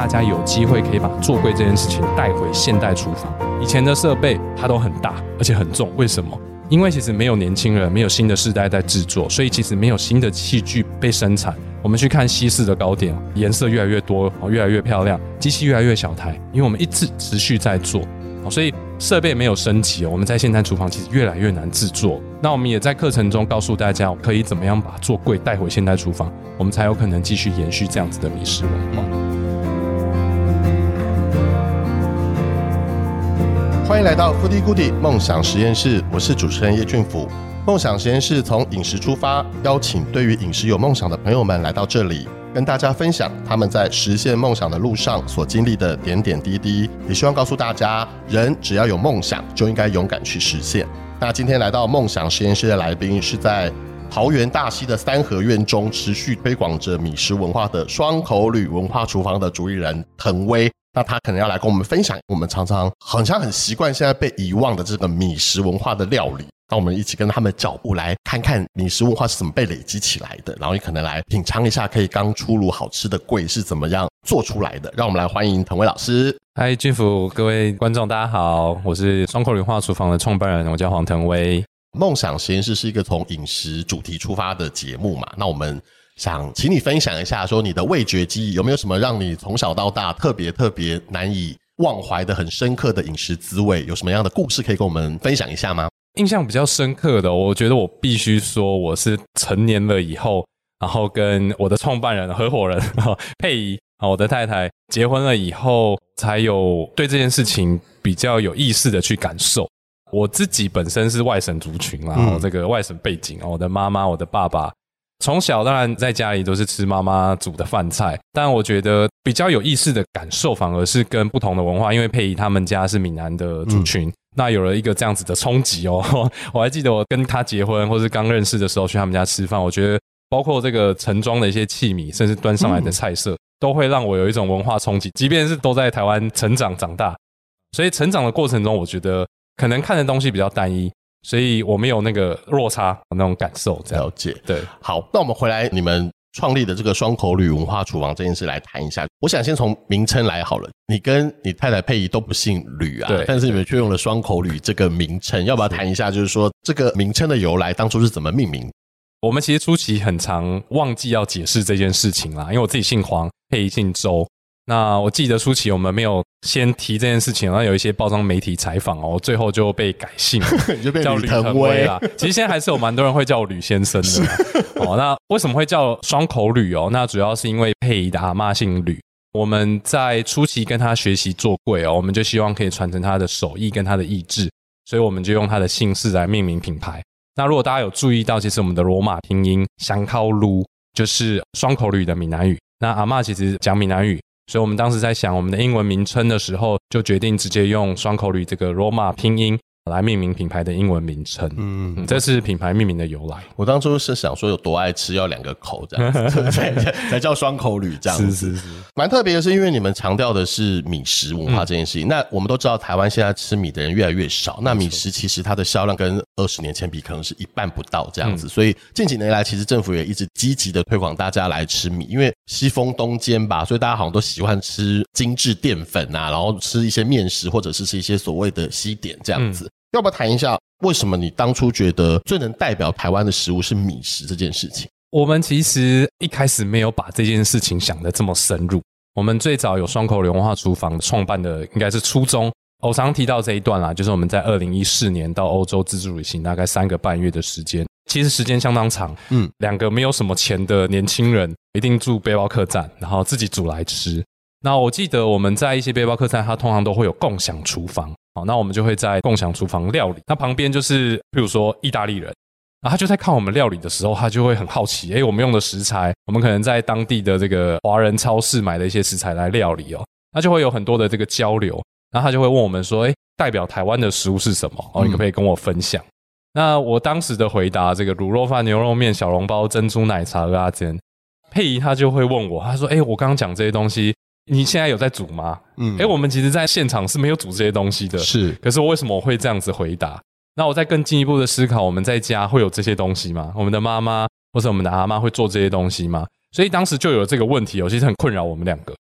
大家有机会可以把做柜这件事情带回现代厨房。以前的设备它都很大而且很重，为什么？因为其实没有年轻人，没有新的世代在制作，所以其实没有新的器具被生产。我们去看西式的糕点，颜色越来越多，越来越漂亮，机器越来越小台，因为我们一直持续在做，所以设备没有升级，我们在现代厨房其实越来越难制作。那我们也在课程中告诉大家，可以怎么样把做柜带回现代厨房，我们才有可能继续延续这样子的米食文化。 欢迎来到 Foodie Goodie 梦想实验室，我是主持人叶俊甫。梦想实验室从饮食出发，邀请对于饮食有梦想的朋友们来到这里，跟大家分享他们在实现梦想的路上所经历的点点滴滴，也希望告诉大家，人只要有梦想，就应该勇敢去实现。那今天来到梦想实验室的来宾，是在桃园大溪的三合院中持续推广着米食文化的双口旅文化厨房的主理人腾威。那他可能要来跟我们分享我们常常好像很习惯现在被遗忘的这个米食文化的料理，让我们一起跟他们的脚步来看看米食文化是怎么被累积起来的，然后也可能来品尝一下可以刚出炉好吃的柜是怎么样做出来的。让我们来欢迎腾威老师。 嗨，俊甫，各位观众大家好，我是双口旅文化厨房的创办人，我叫黄腾威。 梦想实验室是一个从饮食主题出发的节目嘛，那我们想请你分享一下，说你的味觉记忆有没有什么让你从小到大特别难以忘怀的很深刻的饮食滋味，有什么样的故事可以跟我们分享一下吗？ 印象比较深刻的，我觉得我必须说我是成年了以后，然后跟我的创办人合伙人佩仪，我的太太结婚了以后，才有对这件事情比较有意识的去感受。我自己本身是外省族群啦，这个外省背景，我的妈妈我的爸爸从小当然在家里都是吃妈妈煮的饭菜，但我觉得比较有意识的感受反而是跟不同的文化，因为佩仪他们家是闽南的族群，那有了一个这样子的冲击哦。我还记得我跟他结婚或是刚认识的时候去他们家吃饭，我觉得包括这个盛装的一些器皿，甚至端上来的菜色，都会让我有一种文化冲击，即便是都在台湾成长长大，所以成长的过程中我觉得可能看的东西比较单一，所以我没有那个落差那种感受。这样了解。 对， 好，那我们回来你们创立的这个双口旅文化厨房这件事来谈一下。我想先从名称来好了，你跟你太太佩仪都不姓吕啊，但是你们却用了双口旅这个名称，要不要谈一下，就是说这个名称的由来，当初是怎么命名？ 我们其实初期很常忘记要解释这件事情啦，因为我自己姓黄，佩仪姓周。那我记得初期我们没有先提这件事情，然后有一些报章媒体采访最后就被改姓你就被叫吕腾威啦。其实现在还是有蛮多人会叫我吕先生的那为什么会叫双口吕那主要是因为佩仪的阿嬷姓吕，我们在初期跟他学习做柜我们就希望可以传承他的手艺跟他的意志，所以我们就用他的姓氏来命名品牌。那如果大家有注意到，其实我们的罗马拼音香烤炉就是双口吕的闽南语，那阿嬷其实讲闽南语，所以我们当时在想我们的英文名称的时候，就决定直接用双口旅这个罗马拼音来命名品牌的英文名称。这是品牌命名的由来。 我当初是想说有多爱吃要2个口这样子才叫双口旅这样子。是蛮特别的是，因为你们强调的是米食文化这件事情。那我们都知道台湾现在吃米的人越来越少，那米食其实它的销量跟20年前比可能是一半不到这样子，所以近几年来其实政府也一直积极的推广大家来吃米，因为西风东渐吧，所以大家好像都喜欢吃精致淀粉啊，然后吃一些面食或者是吃一些所谓的西点这样子。要不要谈一下为什么你当初觉得最能代表台湾的食物是米食这件事情？ 我们其实一开始没有把这件事情想得这么深入，我们最早有双口旅文化厨房创办的应该是初衷，我常提到这一段啦，就是我们在2014年到欧洲自助旅行大概3个半月的时间，其实时间相当长，2个没有什么钱的年轻人一定住背包客栈，然后自己煮来吃。那我记得我们在一些背包客栈，它通常都会有共享厨房，那我们就会在共享厨房料理，那旁边就是譬如说意大利人，然后他就在看我们料理的时候，他就会很好奇，我们用的食材，我们可能在当地的这个华人超市买的一些食材来料理那就会有很多的这个交流，然后他就会问我们说，代表台湾的食物是什么？你可不可以跟我分享？那我当时的回答，这个卤肉饭、牛肉面、小笼包、珍珠奶茶、蚵仔煎，佩仪他就会问我，他说，我刚刚讲这些东西，你现在有在煮吗？我们其实在现场是没有煮这些东西的，是，可是我为什么我会这样子回答？那我再更进一步的思考，我们在家会有这些东西吗？我们的妈妈或者我们的阿嬷会做这些东西吗？所以当时就有这个问题其实很困扰我们2个。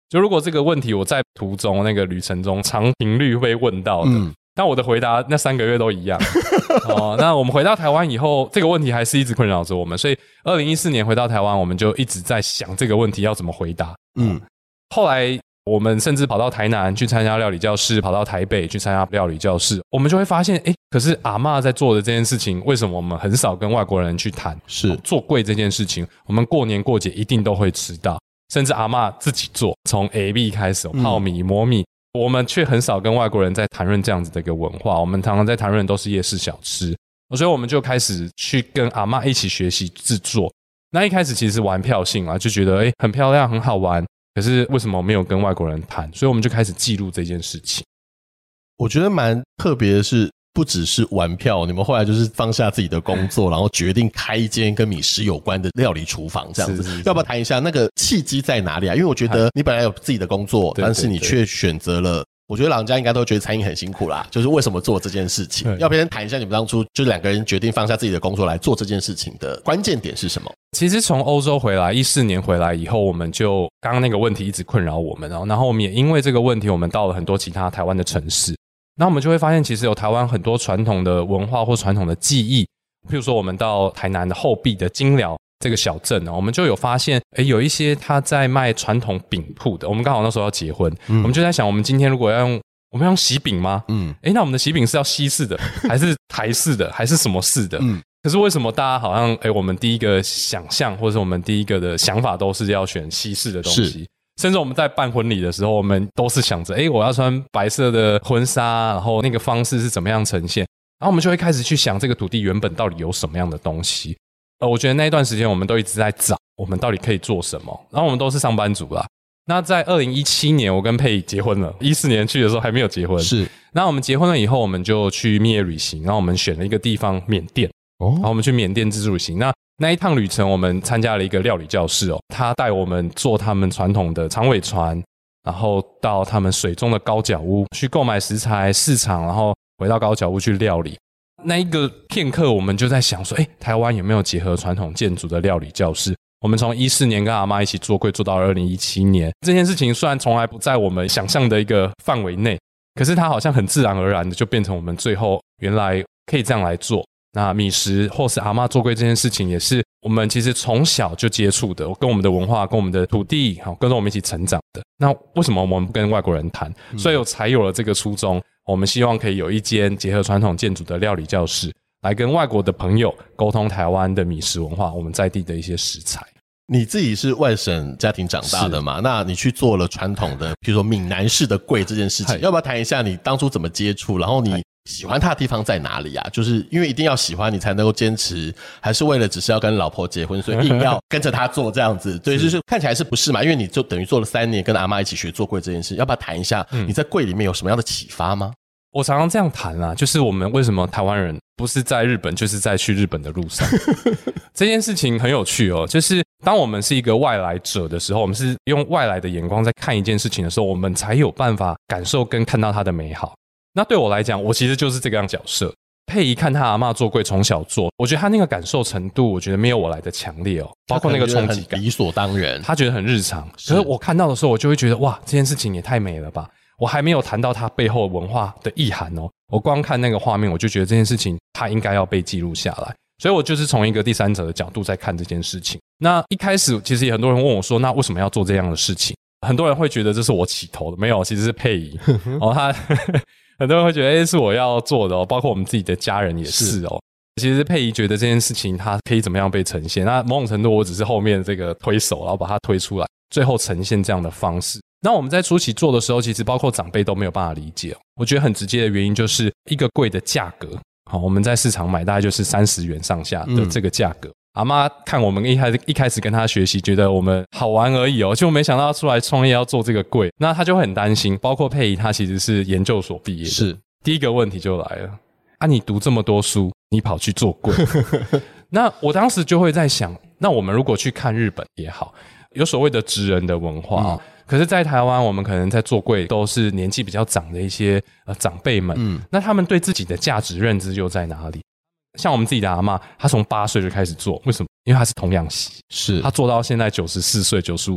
就如果这个问题我在途中那个旅程中长频率被问到的，但我的回答那3个月都一样那我们回到台湾以后，这个问题还是一直困扰着我们，所以2014年回到台湾，我们就一直在想这个问题要怎么回答。后来我们甚至跑到台南去参加料理教室，跑到台北去参加料理教室，我们就会发现可是阿嬷在做的这件事情，为什么我们很少跟外国人去谈？是做柜这件事情，我们过年过节一定都会吃到，甚至阿嬷自己做，从 AB 开始泡米磨米，我们却很少跟外国人在谈论这样子的一个文化，我们常常在谈论都是夜市小吃，所以我们就开始去跟阿嬷一起学习制作。那一开始其实玩票性就觉得很漂亮很好玩，可是为什么没有跟外国人谈？所以我们就开始记录这件事情。 我觉得蛮特别的是，不只是玩票，你们后来就是放下自己的工作，然后决定开一间跟米食有关的料理厨房这样子。要不要谈一下那个契机在哪里啊？因为我觉得你本来有自己的工作，但是你却选择了，我觉得老人家应该都觉得餐饮很辛苦啦，就是为什么做这件事情？要不然谈一下你们当初就2个人决定放下自己的工作来做这件事情的关键点是什么？ 其实从欧洲回来14年回来以后，我们就刚刚那个问题一直困扰我们，然后我们也因为这个问题，我们到了很多其他台湾的城市，那我们就会发现其实有台湾很多传统的文化或传统的技艺，譬如说我们到台南的后壁的金寮这个小镇，我们就有发现有一些他在卖传统饼铺的，我们刚好那时候要结婚，我们就在想我们今天如果我们要用喜饼吗？那我们的喜饼是要西式的还是台式的还是什么式的？可是为什么大家好像我们第一个想象或者我们第一个的想法都是要选西式的东西，甚至我们在办婚礼的时候，我们都是想着我要穿白色的婚纱，然后那个方式是怎么样呈现，然后我们就会开始去想这个土地原本到底有什么样的东西。我觉得那一段时间我们都一直在找我们到底可以做什么，然后我们都是上班族啦。那在2017年我跟佩仪结婚了，14年去的时候还没有结婚，是。那我们结婚了以后，我们就去蜜月旅行，然后我们选了一个地方缅甸，然后我们去缅甸自助旅行。那一趟旅程我们参加了一个料理教室他带我们做他们传统的长尾船，然后到他们水中的高脚屋去购买食材市场，然后回到高脚屋去料理。那一个片刻我们就在想说台湾有没有结合传统建筑的料理教室。我们从14年跟阿嬷一起做柜做到2017年，这件事情虽然从来不在我们想象的一个范围内，可是它好像很自然而然的就变成我们最后原来可以这样来做。那米食或是阿嬷做柜这件事情也是我们其实从小就接触的，跟我们的文化跟我们的土地跟着我们一起成长的。那为什么我们不跟外国人谈？所以我才有了这个初衷，我们希望可以有一间结合传统建筑的料理教室，来跟外国的朋友沟通台湾的米食文化，我们在地的一些食材。 你自己是外省家庭长大的嘛？那你去做了传统的比如说闽南式的柜这件事情，要不要谈一下你当初怎么接触，然后你喜欢它的地方在哪里啊？就是因为一定要喜欢你才能够坚持，还是为了只是要跟老婆结婚所以硬要跟着她做这样子？对，就是看起来是不是嘛？因为你就等于做了3年跟阿嬷一起学做柜这件事，要不要谈一下你在柜里面有什么样的启发吗？ 我常常这样谈啦，就是我们为什么台湾人不是在日本就是在去日本的路上这件事情很有趣就是当我们是一个外来者的时候，我们是用外来的眼光在看一件事情的时候，我们才有办法感受跟看到它的美好。那对我来讲，我其实就是这个样角色。佩仪看他阿嬷做柜从小做，我觉得他那个感受程度我觉得没有我来的强烈包括那个冲击感理所当然， 他觉得很日常。可是我看到的时候，我就会觉得哇，这件事情也太美了吧。我还没有谈到它背后文化的意涵我光看那个画面，我就觉得这件事情它应该要被记录下来。所以我就是从一个第三者的角度在看这件事情。那一开始其实也很多人问我说，那为什么要做这样的事情？很多人会觉得这是我起头的，没有，其实是佩仪他很多人会觉得是我要做的包括我们自己的家人也是其实佩仪觉得这件事情它可以怎么样被呈现，那某种程度我只是后面这个推手，然后把它推出来，最后呈现这样的方式。那我们在初期做的时候，其实包括长辈都没有办法理解我觉得很直接的原因就是一个柜的价格我们在市场买大概就是30元上下的这个价格。阿嬷看我们一开始跟她学习，觉得我们好玩而已就没想到出来创业要做这个柜，那她就会很担心。包括佩仪她其实是研究所毕业的，是第一个问题就来了你读这么多书，你跑去做柜那我当时就会在想，那我们如果去看日本也好，有所谓的职人的文化可是在台湾我们可能在做柜都是年纪比较长的一些长辈们那他们对自己的价值认知又在哪里？像我们自己的阿嬷，她从8岁就开始做，为什么？因为她是童养媳，是她做到现在94岁95岁，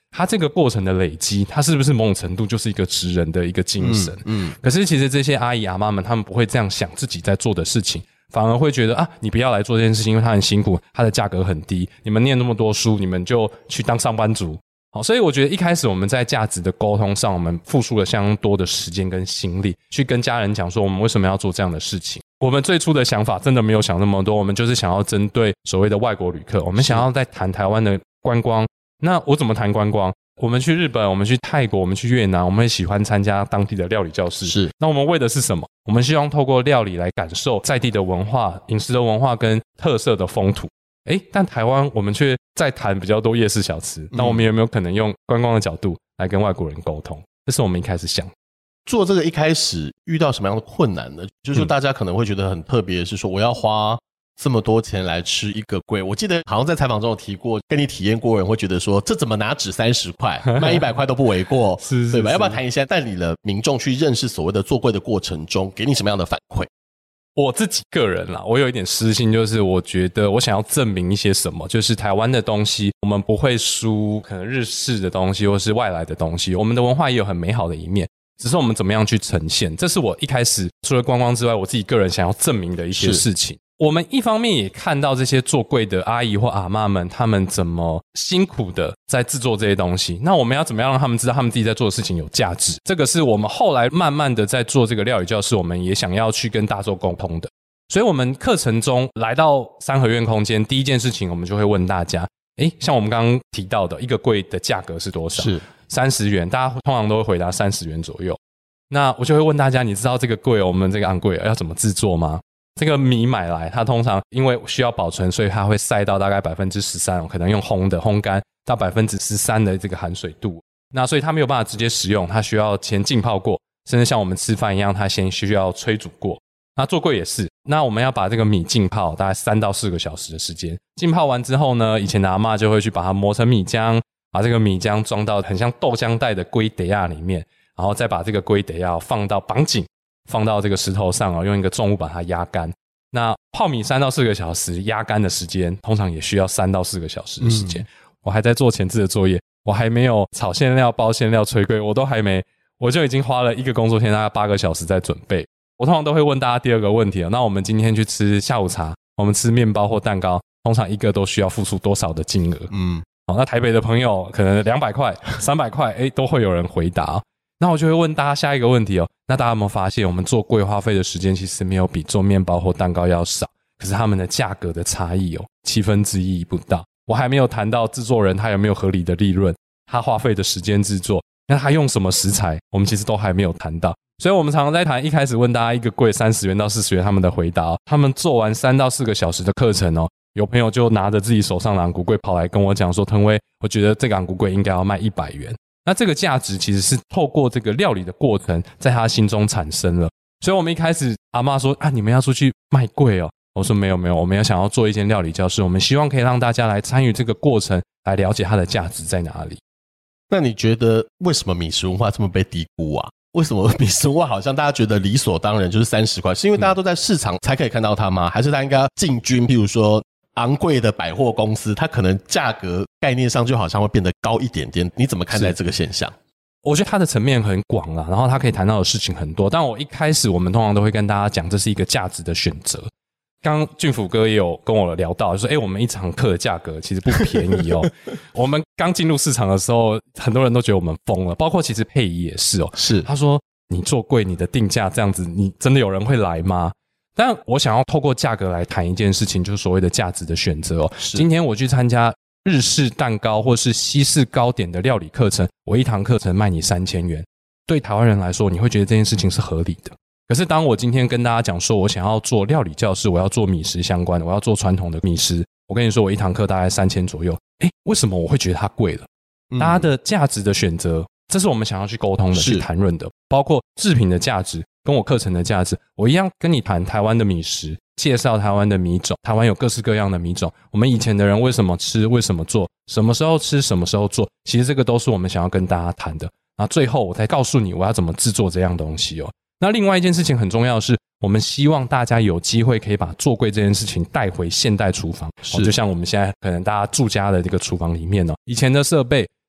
它这个过程的累积，它是不是某种程度就是一个职人的一个精神？可是其实这些阿姨阿妈们，他们不会这样想自己在做的事情，反而会觉得啊，你不要来做这件事情，因为它很辛苦，它的价格很低，你们念那么多书，你们就去当上班族。好，所以我觉得一开始我们在价值的沟通上，我们付出了相当多的时间跟心力，去跟家人讲说我们为什么要做这样的事情。我们最初的想法真的没有想那么多，我们就是想要针对所谓的外国旅客，我们想要在谈台湾的观光。那我怎么谈观光？我们去日本，我们去泰国，我们去越南，我们也喜欢参加当地的料理教室。 是， 那我们为的是什么？我们希望透过料理来感受在地的文化、饮食的文化跟特色的风土。但台湾我们却在谈比较多夜市小吃，那我们有没有可能用观光的角度来跟外国人沟通？这是我们一开始想。 做这个一开始遇到什么样的困难呢？就是说大家可能会觉得很特别，是说我要花这么多钱来吃一个粿。我记得好像在采访中有提过，跟你体验过的人会觉得说，这怎么拿只30块，卖100块都不为过， 是对吧？要不要谈一下带领了民众去认识所谓的做粿的过程中，给你什么样的反馈？ 我自己个人啦，我有一点私心，就是我觉得我想要证明一些什么，就是台湾的东西我们不会输可能日式的东西或是外来的东西，我们的文化也有很美好的一面，只是我们怎么样去呈现，这是我一开始除了观光之外我自己个人想要证明的一些事情。我们一方面也看到这些做粿的阿姨或阿嬷们，他们怎么辛苦的在制作这些东西，那我们要怎么样让他们知道他们自己在做的事情有价值，这个是我们后来慢慢的在做这个料理教室，我们也想要去跟大众沟通的。所以我们课程中来到三合院空间，第一件事情我们就会问大家，像我们刚刚提到的一个粿的价格是多少？是30元，大家通常都会回答30元左右。那我就会问大家，你知道这个粿我们这个昂粿要怎么制作吗？这个米买来，它通常因为需要保存，所以它会晒到大概 13%， 可能用烘干到 13% 的这个含水度。那所以它没有办法直接食用，它需要先浸泡过，甚至像我们吃饭一样，它先需要催煮过。那做粿也是，那我们要把这个米浸泡大概3到4个小时的时间。浸泡完之后呢，以前的阿嬷就会去把它磨成米浆，把这个米浆装到很像豆浆袋的粿底亚里面，然后再把这个粿底亚放到绑紧，放到这个石头上，用一个重物把它压干。那泡米3到4个小时，压干的时间通常也需要3到4个小时的时间。我还在做前置的作业，我还没有炒馅料、包馅料、吹粿，我都还没，我就已经花了1个工作天大概8个小时在准备。我通常都会问大家第二个问题，那我们今天去吃下午茶，我们吃面包或蛋糕，通常一个都需要付出多少的金额？那台北的朋友可能200块、300块，都会有人回答。那我就会问大家下一个问题那大家有没有发现，我们做粿花费的时间其实没有比做面包或蛋糕要少，可是他们的价格的差异1/7不到。我还没有谈到制作人他有没有合理的利润，他花费的时间制作，那他用什么食材，我们其实都还没有谈到。所以我们常常在谈，一开始问大家一个粿30元到40元，他们的回答他们做完3到4个小时的课程有朋友就拿着自己手上的昂古粿跑来跟我讲说，腾威，我觉得这个昂古粿应该要卖100元。那这个价值其实是透过这个料理的过程在他心中产生了。所以我们一开始阿嬷说你们要出去卖粿我说没有，我们要想要做一间料理教室，我们希望可以让大家来参与这个过程，来了解它的价值在哪里。 那你觉得为什么米食文化这么被低估啊？为什么米食文化好像大家觉得理所当然就是30块？是因为大家都在市场才可以看到它吗？还是它应该要进军譬如说昂贵的百货公司，它可能价格概念上就好像会变得高一点点？你怎么看待这个现象？ 我觉得它的层面很广啦，然后它可以谈到的事情很多，但我一开始我们通常都会跟大家讲，这是一个价值的选择。刚刚俊甫哥也有跟我聊到，就说我们一堂课的价格其实不便宜我们刚进入市场的时候，很多人都觉得我们疯了，包括其实佩仪也是是他说你做贵，你的定价这样子，你真的有人会来吗？但我想要透过价格来谈一件事情，就是所谓的价值的选择今天我去参加日式蛋糕或是西式糕点的料理课程，我一堂课程卖你3000元，对台湾人来说，你会觉得这件事情是合理的。可是当我今天跟大家讲说我想要做料理教室，我要做米食相关的，我要做传统的米食，我跟你说我一堂课大概3000左右，为什么我会觉得它贵了？大家的价值的选择，这是我们想要去沟通的，去谈论的，包括制品的价值跟我课程的价值。我一样跟你谈台湾的米食，介绍台湾的米种，台湾有各式各样的米种，我们以前的人为什么吃，为什么做，什么时候吃，什么时候做，其实这个都是我们想要跟大家谈的。然后最后我才告诉你我要怎么制作这样东西那另外一件事情很重要的是，我们希望大家有机会可以把做粿这件事情带回现代厨房就像我们现在可能大家住家的这个厨房里面以前的设备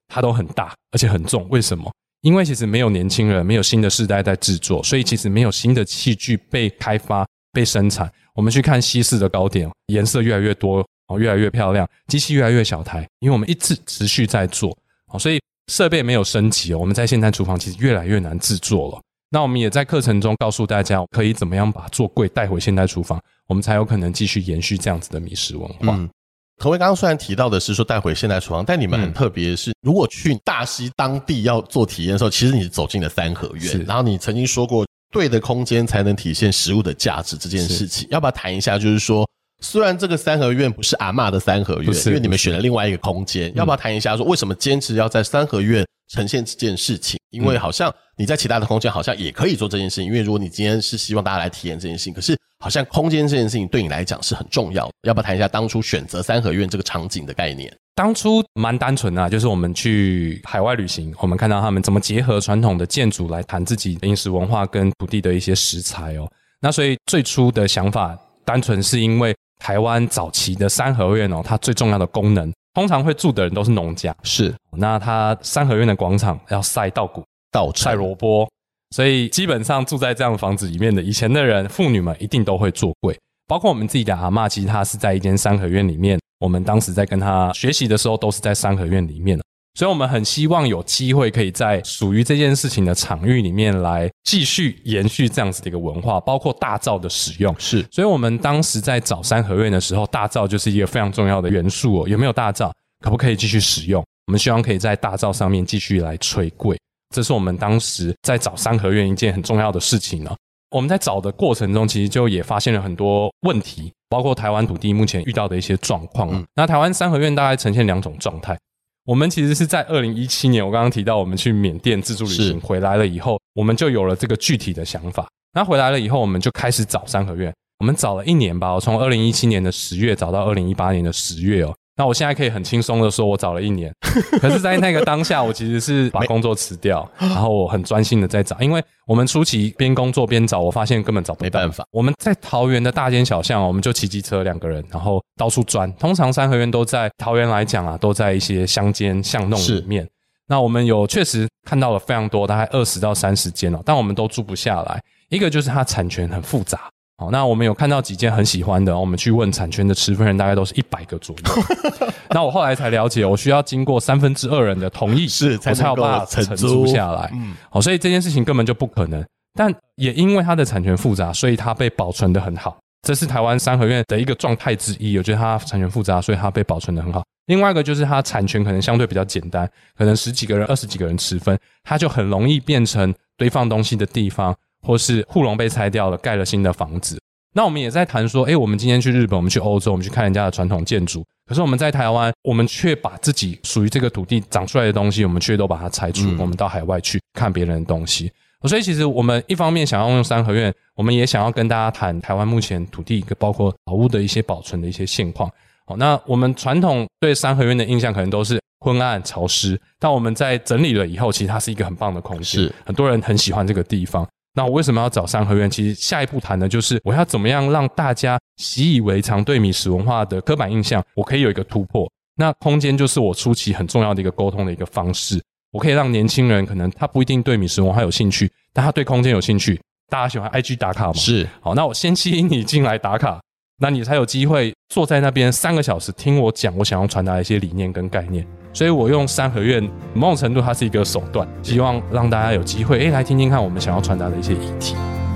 它都很大而且很重。为什么？因为其实没有年轻人，没有新的世代在制作，所以其实没有新的器具被开发被生产。我们去看西式的糕点，颜色越来越多，越来越漂亮，机器越来越小台，因为我们一直持续在做，所以设备没有升级，我们在现代厨房其实越来越难制作了。那我们也在课程中告诉大家可以怎么样把做柜带回现代厨房，我们才有可能继续延续这样子的米食文化。 可薇刚刚虽然提到的是说带回现代厨房，但你们很特别的是，如果去大溪当地要做体验的时候，其实你是走进了三合院，然后你曾经说过对的空间才能体现食物的价值这件事情，要不要谈一下？就是说虽然这个三合院不是阿嬷的三合院，因为你们选了另外一个空间，要不要谈一下说为什么坚持要在三合院呈现这件事情？因为好像你在其他的空间好像也可以做这件事情，因为如果你今天是希望大家来体验这件事情，可是好像空间这件事情对你来讲是很重要的，要不要谈一下当初选择三合院这个场景的概念？ 当初蛮单纯的就是我们去海外旅行，我们看到他们怎么结合传统的建筑来谈自己的饮食文化跟土地的一些食材那所以最初的想法单纯是因为台湾早期的三合院它最重要的功能，通常会住的人都是农家， 是那他三合院的广场要晒稻谷、晒萝卜，所以基本上住在这样的房子里面的以前的人，妇女们一定都会做柜，包括我们自己的阿嬷，其实她是在一间三合院里面，我们当时在跟她学习的时候都是在三合院里面，所以我们很希望有机会可以在属于这件事情的场域里面来继续延续这样子的一个文化，包括大灶的使用。 是， 所以我们当时在找三合院的时候，大灶就是一个非常重要的元素有没有大灶，可不可以继续使用，我们希望可以在大灶上面继续来吹柜，这是我们当时在找三合院一件很重要的事情我们在找的过程中其实就也发现了很多问题，包括台湾土地目前遇到的一些状况那台湾三合院大概呈现两种状态。我们其实是在2017年，我刚刚提到我们去缅甸自助旅行回来了以后，我们就有了这个具体的想法。那回来了以后，我们就开始找三合院，我们找了1年吧，我从2017年的10月找到2018年的10月那我现在可以很轻松的说我找了1年，可是在那个当下我其实是把工作辞掉，然后我很专心的在找，因为我们初期边工作边找，我发现根本找不到， 没办法。 我们在桃园的大街小巷我们就骑机车2个人，然后到处钻，通常三合院都在桃园来讲都在一些乡间巷弄里面，那我们有确实看到了非常多，大概20到30间但我们都住不下来。一个就是它产权很复杂那我们有看到几间很喜欢的，我们去问产权的持分人，大概都是100个左右那我后来才了解，我需要经过2/3人的同意，我才有办法承租下来所以这件事情根本就不可能。但也因为它的产权复杂，所以它被保存得很好，这是台湾三合院的一个状态之一。我觉得它产权复杂，所以它被保存得很好。另外一个就是它产权可能相对比较简单，可能10几个人、20几个人持分，它就很容易变成堆放东西的地方，或是护笼被拆掉了，盖了新的房子。那我们也在谈说我们今天去日本，我们去欧洲，我们去看人家的传统建筑，可是我们在台湾，我们却把自己属于这个土地长出来的东西，我们却都把它拆除我们到海外去看别人的东西。所以其实我们一方面想要用三合院，我们也想要跟大家谈台湾目前土地包括老屋的一些保存的一些现况。那我们传统对三合院的印象可能都是昏暗潮湿，但我们在整理了以后，其实它是一个很棒的空间，很多人很喜欢这个地方。那我为什么要找三合院？其实下一步谈的就是我要怎么样让大家习以为常对米食文化的刻板印象，我可以有一个突破。那空间就是我初期很重要的一个沟通的一个方式，我可以让年轻人可能他不一定对米食文化有兴趣，但他对空间有兴趣。大家喜欢 IG 打卡嘛？ 是。 好，那我先吸引你进来打卡，那你才有机会坐在那边3个小时听我讲我想要传达的一些理念跟概念。所以我用三合院某种程度它是一个手段，希望让大家有机会来听听看我们想要传达的一些议题。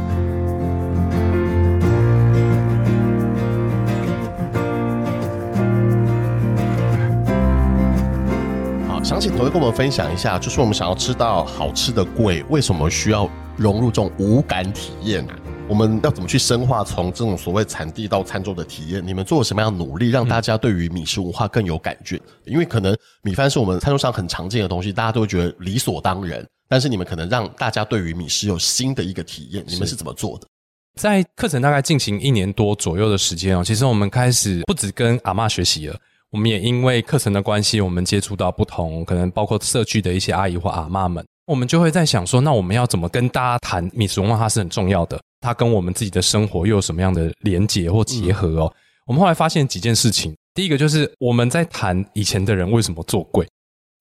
好，想请同学跟我们分享一下，就是我们想要吃到好吃的柜，为什么需要融入这种五感体验我们要怎么去深化从这种所谓产地到餐桌的体验？你们做了什么样的努力，让大家对于米食文化更有感觉？因为可能米饭是我们餐桌上很常见的东西，大家都会觉得理所当然，但是你们可能让大家对于米食有新的一个体验，你们是怎么做的？ 在课程大概进行1年多左右的时间其实我们开始不只跟阿嬷学习了，我们也因为课程的关系，我们接触到不同可能包括社区的一些阿姨或阿嬷们，我们就会在想说，那我们要怎么跟大家谈米食文化？它是很重要的，它跟我们自己的生活又有什么样的连结或结合我们后来发现几件事情。第一个就是我们在谈以前的人为什么做柜，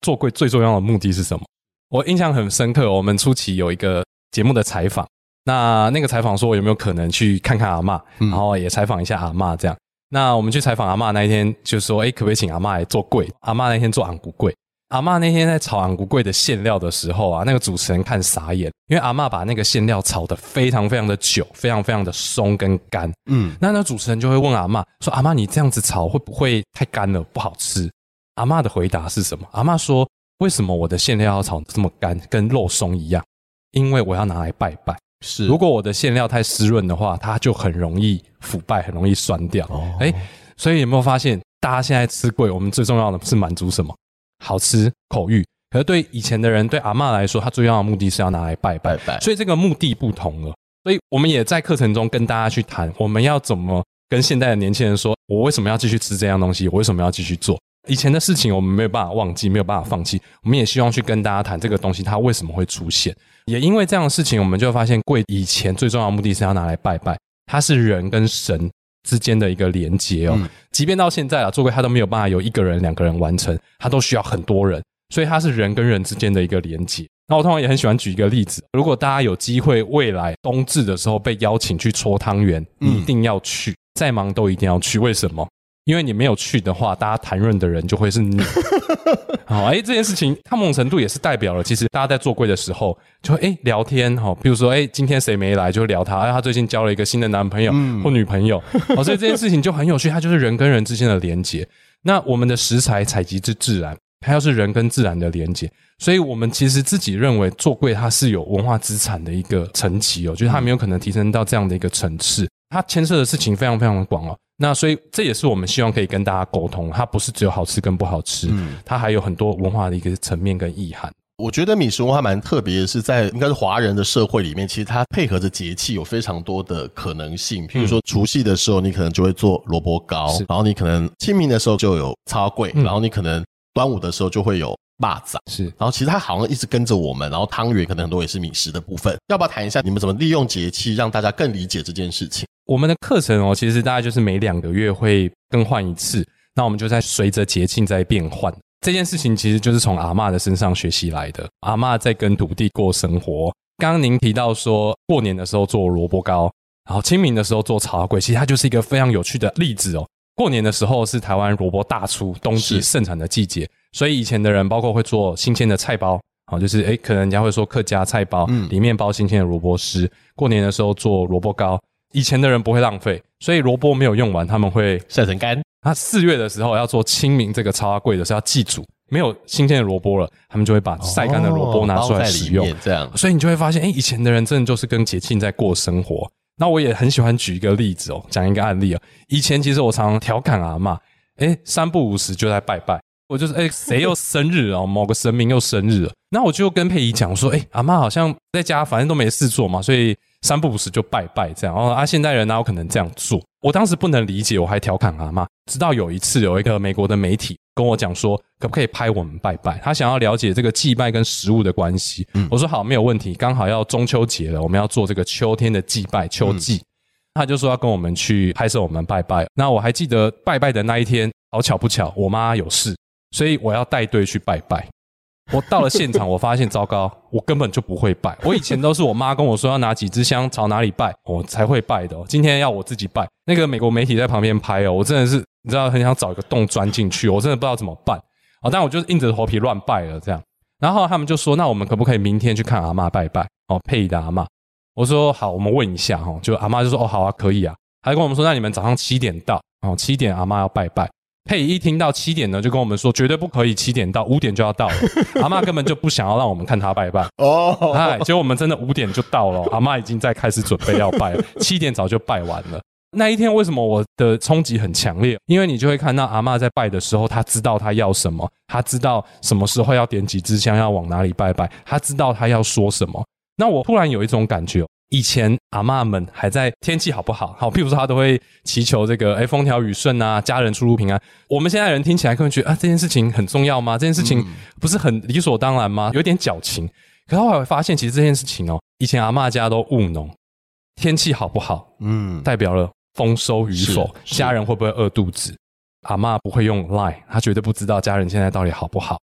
做柜最重要的目的是什么？我印象很深刻，我们初期有一个节目的采访，那个采访说有没有可能去看看阿嬷，然后也采访一下阿嬷这样。那我们去采访阿嬷那一天就说可不可以请阿嬷来做柜？阿嬷那天做昂古柜，阿嬷那天在炒昂古柜的馅料的时候啊，那个主持人看傻眼，因为阿嬷把那个馅料炒得非常非常的久，非常非常的松跟干。那主持人就会问阿嬷说，阿嬷你这样子炒会不会太干了不好吃？阿嬷的回答是什么？阿嬷说，为什么我的馅料要炒得这么干，跟肉松一样？因为我要拿来拜拜。 是， 如果我的馅料太湿润的话，它就很容易腐败，很容易酸掉。所以有没有发现，大家现在吃柜，我们最重要的是满足什么？好吃、口欲。可是对以前的人，对阿嬷来说，他最重要的目的是要拿来拜拜。所以这个目的不同了。所以我们也在课程中跟大家去谈，我们要怎么跟现代的年轻人说，我为什么要继续吃这样东西？我为什么要继续做？以前的事情我们没有办法忘记，没有办法放弃，我们也希望去跟大家谈这个东西它为什么会出现。也因为这样的事情，我们就发现柜以前最重要的目的是要拿来拜拜，它是人跟神之间的一个连结哦。即便到现在做柜它都没有办法由一个人两个人完成，它都需要很多人，所以它是人跟人之间的一个连结。那我通常也很喜欢举一个例子，如果大家有机会未来冬至的时候被邀请去搓汤圆，你一定要去，再忙都一定要去。为什么？因为你没有去的话，大家谈论的人就会是你。好，这件事情它某种程度也是代表了，其实大家在做柜的时候就会聊天，比如说今天谁没来就聊他，他最近交了一个新的男朋友或女朋友，所以这件事情就很有趣，它就是人跟人之间的连结。那我们的食材采集之自然，它又是人跟自然的连结，所以我们其实自己认为做柜它是有文化资产的一个层级就是它没有可能提升到这样的一个层次，它牵涉的事情非常非常的广那所以这也是我们希望可以跟大家沟通，它不是只有好吃跟不好吃，它还有很多文化的一个层面跟意涵。 我觉得米食文化蛮特别的是在应该是华人的社会里面，其实它配合着节气有非常多的可能性。譬如说除夕的时候你可能就会做萝卜糕，然后你可能清明的时候就有草粿，然后你可能端午的时候就会有肉粽， 是， 然后其实它好像一直跟着我们，然后汤圆可能很多也是米食的部分。要不要谈一下你们怎么利用节气让大家更理解这件事情？ 我们的课程其实大概就是每2个月会更换一次，那我们就在随着节庆在变换。这件事情其实就是从阿嬷的身上学习来的，阿嬷在跟土地过生活。刚刚您提到说过年的时候做萝卜糕，然后清明的时候做草粿，其实它就是一个非常有趣的例子过年的时候是台湾萝卜大出，冬季盛产的季节，所以以前的人包括会做新鲜的菜包，就是可能人家会说客家菜包，里面包新鲜的萝卜丝。过年的时候做萝卜糕，以前的人不会浪费，所以萝卜没有用完他们会晒成干。 他4月的时候要做清明这个草粿的时候要祭祖，没有新鲜的萝卜了，他们就会把晒干的萝卜拿出来使用， 这样。 所以你就会发现以前的人真的就是跟节庆在过生活。那我也很喜欢举一个例子讲一个案例以前其实我常常调侃阿嬷3不5时就在拜拜，我就是谁又生日某个神明又生日了，那我就跟佩仪讲说阿嬷好像在家反正都没事做嘛，所以3不5时就拜拜这样现代人哪有可能这样做？我当时不能理解，我还调侃阿嬷，直到有一次有一个美国的媒体跟我讲说可不可以拍我们拜拜，他想要了解这个祭拜跟食物的关系。我说好，没有问题，刚好要中秋节了，我们要做这个秋天的祭拜秋祭。他就说要跟我们去拍摄我们拜拜。那我还记得拜拜的那一天，好巧不巧我妈有事，所以我要带队去拜拜。我到了现场，我发现糟糕，我根本就不会拜。我以前都是我妈跟我说要拿几支香朝哪里拜，我才会拜的今天要我自己拜。那个美国媒体在旁边拍我真的是你知道很想找一个洞钻进去，我真的不知道怎么办但我就是硬着头皮乱拜了这样。然后他们就说那我们可不可以明天去看阿嬷拜拜佩仪的阿嬷。我说好，我们问一下就阿嬷就说好啊，可以啊。他就跟我们说那你们早上7点到7点阿嬷要拜拜。佩仪一听到7点呢，就跟我们说绝对不可以7点到，5点就要到了。阿嬷根本就不想要让我们看她拜拜结果我们真的5点就到了，阿嬷已经在开始准备要拜了，7点早就拜完了。那一天为什么我的冲击很强烈？因为你就会看到阿嬷在拜的时候，她知道她要什么，她知道什么时候要点几支香，要往哪里拜拜，她知道她要说什么。那我突然有一种感觉，以前阿嬷们还在天气好不好譬如说她都会祈求这个风调雨顺啊，家人出入平安。我们现在人听起来可能觉得这件事情很重要吗？这件事情不是很理所当然吗？有点矫情。可是后来我发现其实这件事情以前阿嬷家都务农，天气好不好代表了丰收与否，家人会不会饿肚子。阿嬷不会用 LINE， 她绝对不知道家人现在到底好不好。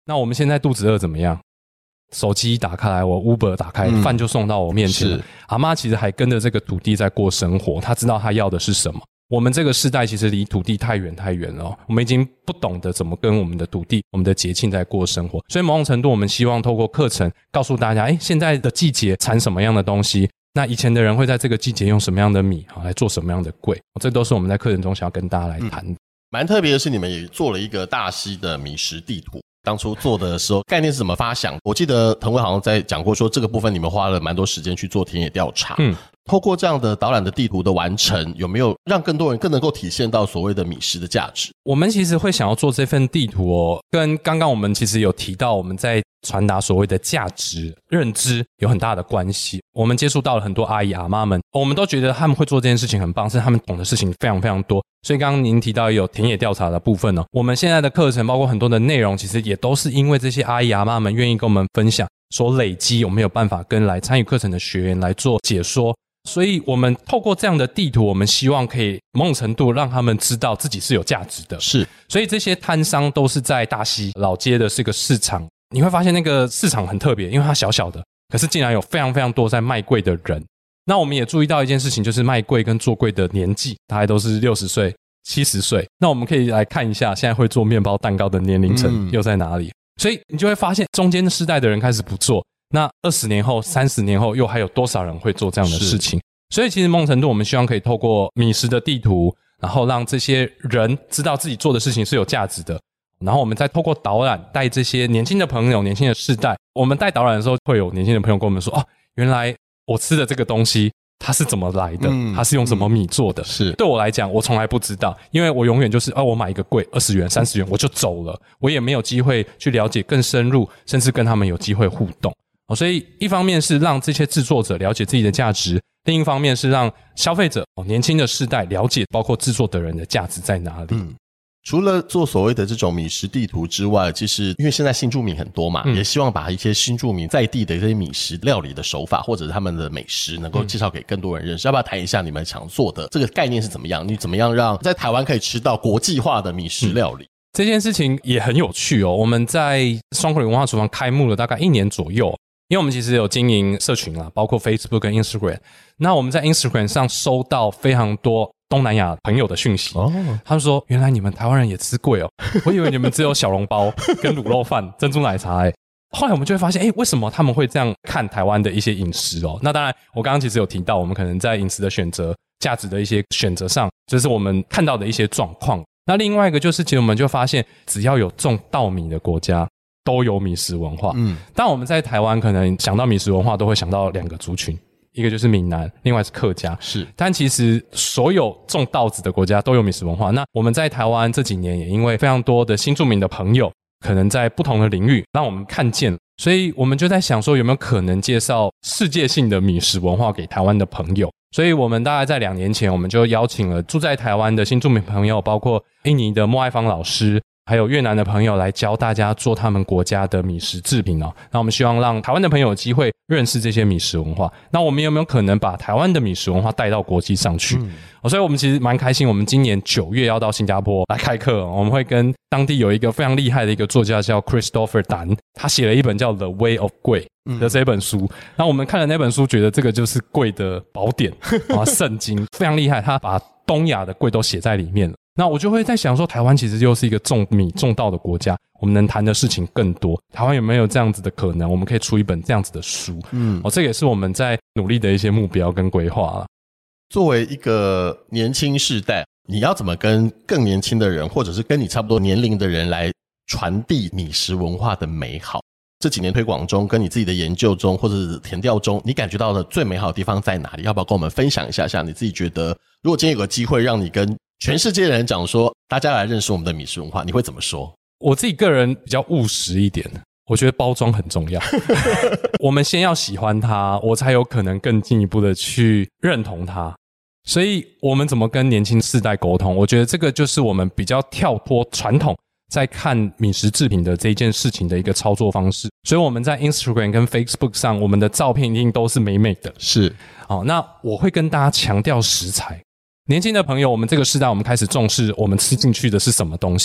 那我们现在肚子饿怎么样？手机打开来，我 Uber 打开，饭就送到我面前了。阿嬷其实还跟着这个土地在过生活，她知道她要的是什么。我们这个世代其实离土地太远太远了，我们已经不懂得怎么跟我们的土地、我们的节庆在过生活。所以某种程度，我们希望透过课程告诉大家，现在的季节产什么样的东西，那以前的人会在这个季节用什么样的米来做什么样的粿，这都是我们在课程中想要跟大家来谈的。 蛮特别的是，你们也做了一个大溪的米食地图。当初做的时候，概念是怎么发想？我记得腾威好像在讲过说，这个部分你们花了蛮多时间去做田野调查。透过这样的导览的地图的完成，有没有让更多人更能够体现到所谓的米食的价值？ 我们其实会想要做这份地图跟刚刚我们其实有提到我们在传达所谓的价值认知有很大的关系。我们接触到了很多阿姨阿妈们，我们都觉得他们会做这件事情很棒，是他们懂的事情非常非常多。所以刚刚您提到有田野调查的部分我们现在的课程包括很多的内容，其实也都是因为这些阿姨阿妈们愿意跟我们分享所累积，我们有办法跟来参与课程的学员来做解说。所以我们透过这样的地图，我们希望可以某种程度让他们知道自己是有价值的。 是， 所以这些摊商都是在大溪老街的是个市场，你会发现那个市场很特别，因为它小小的，可是竟然有非常非常多在卖粿的人。那我们也注意到一件事情，就是卖粿跟做粿的年纪大概都是60岁、70岁。那我们可以来看一下现在会做面包蛋糕的年龄层又在哪里。所以你就会发现中间的世代的人开始不做，那20年后、30年后又还有多少人会做这样的事情？所以其实某种程度我们希望可以透过米食的地图，然后让这些人知道自己做的事情是有价值的，然后我们再透过导览带这些年轻的朋友、年轻的世代。我们带导览的时候会有年轻的朋友跟我们说，原来我吃的这个东西它是怎么来的，它是用什么米做的。 是，对我来讲我从来不知道，因为我永远就是我买一个粿20元30元我就走了，我也没有机会去了解更深入，甚至跟他们有机会互动。所以一方面是让这些制作者了解自己的价值，另一方面是让消费者年轻的世代了解包括制作的人的价值在哪里。 除了做所谓的这种米食地图之外，其实因为现在新住民很多嘛，也希望把一些新住民在地的这些米食料理的手法或者是他们的美食能够介绍给更多人认识。要不要谈一下你们想做的这个概念是怎么样？你怎么样让在台湾可以吃到国际化的米食料理？ 这件事情也很有趣我们在双口里文化厨房开幕了大概1年左右，因为我们其实有经营社群啦，包括 Facebook 跟 Instagram。那我们在 Instagram 上收到非常多东南亚朋友的讯息，他们说原来你们台湾人也吃粿我以为你们只有小笼包跟卤肉饭、珍珠奶茶后来我们就会发现为什么他们会这样看台湾的一些饮食那当然我刚刚其实有提到我们可能在饮食的选择、价值的一些选择上，这是我们看到的一些状况。那另外一个就是其实我们就发现只要有种稻米的国家都有米食文化。但我们在台湾可能想到米食文化都会想到2个族群，一个就是闽南，另外是客家。 是， 但其实所有种稻子的国家都有米食文化。那我们在台湾这几年也因为非常多的新住民的朋友可能在不同的领域让我们看见了，所以我们就在想说有没有可能介绍世界性的米食文化给台湾的朋友。所以我们大概在2年前我们就邀请了住在台湾的新住民朋友，包括印尼的莫爱芳老师，还有越南的朋友来教大家做他们国家的米食制品那我们希望让台湾的朋友有机会认识这些米食文化。那我们有没有可能把台湾的米食文化带到国际上去？所以我们其实蛮开心，我们今年9月要到新加坡来开课我们会跟当地有一个非常厉害的一个作家叫 Christopher Dan， 他写了一本叫 The Way of 粿的这本书。那我们看了那本书觉得这个就是粿的宝典圣经非常厉害，他把东亚的粿都写在里面了。那我就会在想说台湾其实又是一个种米种稻的国家，我们能谈的事情更多，台湾有没有这样子的可能我们可以出一本这样子的书？这也是我们在努力的一些目标跟规划啦。 作为一个年轻世代，你要怎么跟更年轻的人或者是跟你差不多年龄的人来传递米食文化的美好？这几年推广中跟你自己的研究中或者是田调中，你感觉到的最美好的地方在哪里？要不要跟我们分享一下你自己觉得如果今天有个机会让你跟全世界的人讲说大家来认识我们的米食文化，你会怎么说？ 我自己个人比较务实一点，我觉得包装很重要我们先要喜欢它，我才有可能更进一步的去认同它。所以我们怎么跟年轻世代沟通，我觉得这个就是我们比较跳脱传统在看米食制品的这一件事情的一个操作方式。所以我们在 Instagram 跟 Facebook 上，我们的照片一定都是美美的。 是那我会跟大家强调食材。年轻的朋友，我们这个世代我们开始重视我们吃进去的是什么东西，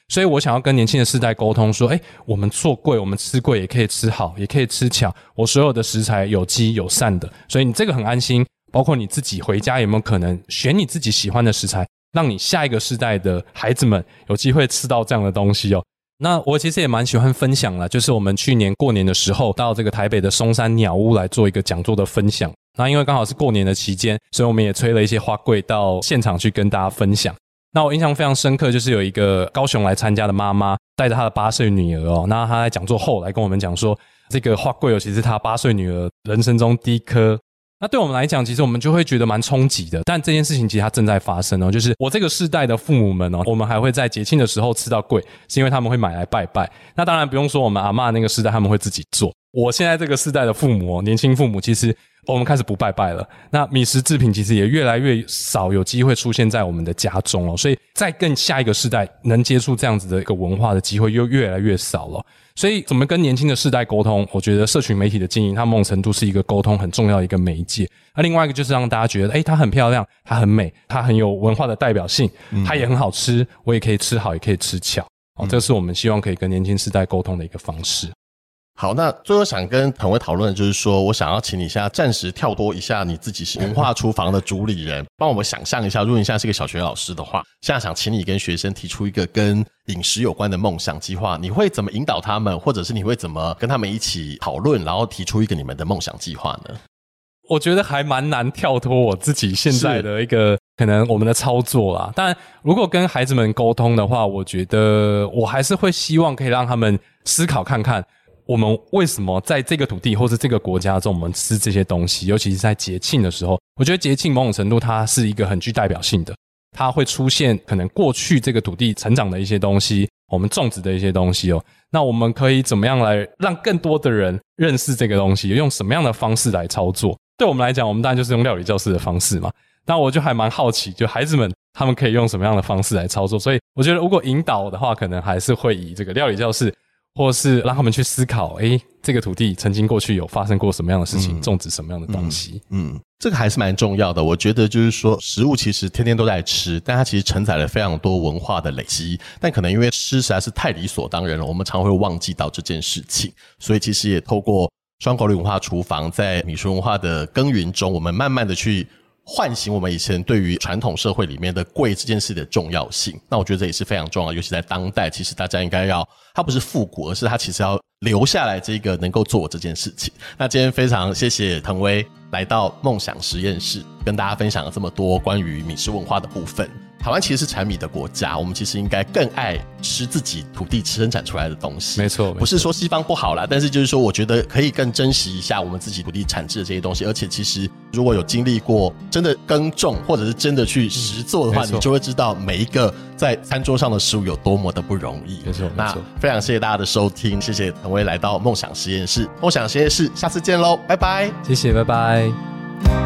所以我想要跟年轻的世代沟通说，我们做贵，我们吃贵也可以吃好，也可以吃巧，我所有的食材有机友善的，所以你这个很安心。包括你自己回家有没有可能选你自己喜欢的食材，让你下一个世代的孩子们有机会吃到这样的东西哦。那我其实也蛮喜欢分享啦，就是我们去年过年的时候到这个台北的松山鸟屋来做一个讲座的分享。那因为刚好是过年的期间，所以我们也吹了一些花柜到现场去跟大家分享。那我印象非常深刻，就是有一个高雄来参加的妈妈带着她的8岁女儿哦，那她在讲座后来跟我们讲说，这个花柜其实是她8岁女儿人生中第一颗。那对我们来讲，其实我们就会觉得蛮冲击的，但这件事情其实它正在发生哦，就是我这个世代的父母们哦，我们还会在节庆的时候吃到粿，是因为他们会买来拜拜。那当然不用说我们阿嬷那个世代他们会自己做，我现在这个世代的父母哦，年轻父母其实我们开始不拜拜了，那米食制品其实也越来越少有机会出现在我们的家中哦，所以在更下一个世代能接触这样子的一个文化的机会又越来越少了。所以怎么跟年轻的世代沟通，我觉得社群媒体的经营它某种程度是一个沟通很重要的一个媒介。那另外一个就是让大家觉得它很漂亮，它很美，它很有文化的代表性，它也很好吃，我也可以吃好也可以吃巧这是我们希望可以跟年轻世代沟通的一个方式。 好，那最后想跟腾威讨论的就是说，我想要请你现在暂时跳脱一下你自己是文化厨房的主理人，帮我们想象一下，如果你现在是个小学老师的话，现在想请你跟学生提出一个跟饮食有关的梦想计划，你会怎么引导他们，或者是你会怎么跟他们一起讨论，然后提出一个你们的梦想计划呢？ 我觉得还蛮难跳脱我自己现在的一个可能我们的操作啦。但如果跟孩子们沟通的话，我觉得我还是会希望可以让他们思考看看，我们为什么在这个土地或是这个国家中我们吃这些东西，尤其是在节庆的时候。我觉得节庆某种程度它是一个很具代表性的，它会出现可能过去这个土地成长的一些东西，我们种植的一些东西哦。那我们可以怎么样来让更多的人认识这个东西，用什么样的方式来操作？对我们来讲，我们当然就是用料理教室的方式嘛。那我就还蛮好奇，就孩子们他们可以用什么样的方式来操作。所以我觉得如果引导的话，可能还是会以这个料理教室，或是让他们去思考，这个土地曾经过去有发生过什么样的事情，种植什么样的东西。 这个还是蛮重要的。我觉得就是说，食物其实天天都在吃，但它其实承载了非常多文化的累积，但可能因为吃实在是太理所当然了，我们常会忘记到这件事情。所以其实也透过双口语文化厨房在米食文化的耕耘中，我们慢慢的去唤醒我们以前对于传统社会里面的贵这件事的重要性。那我觉得这也是非常重要，尤其在当代，其实大家应该要，它不是复古，而是它其实要留下来这个能够做这件事情。那今天非常谢谢腾威来到梦想实验室，跟大家分享了这么多关于米食文化的部分。台湾其实是产米的国家，我们其实应该更爱吃自己土地生产出来的东西。 没错， 不是说西方不好啦，但是就是说我觉得可以更珍惜一下我们自己土地产制的这些东西。而且其实如果有经历过真的耕种，或者是真的去实做的话，你就会知道每一个在餐桌上的食物有多么的不容易。 没错， 那非常谢谢大家的收听，谢谢腾威来到梦想实验室。梦想实验室下次见咯，拜拜。 谢谢，拜拜。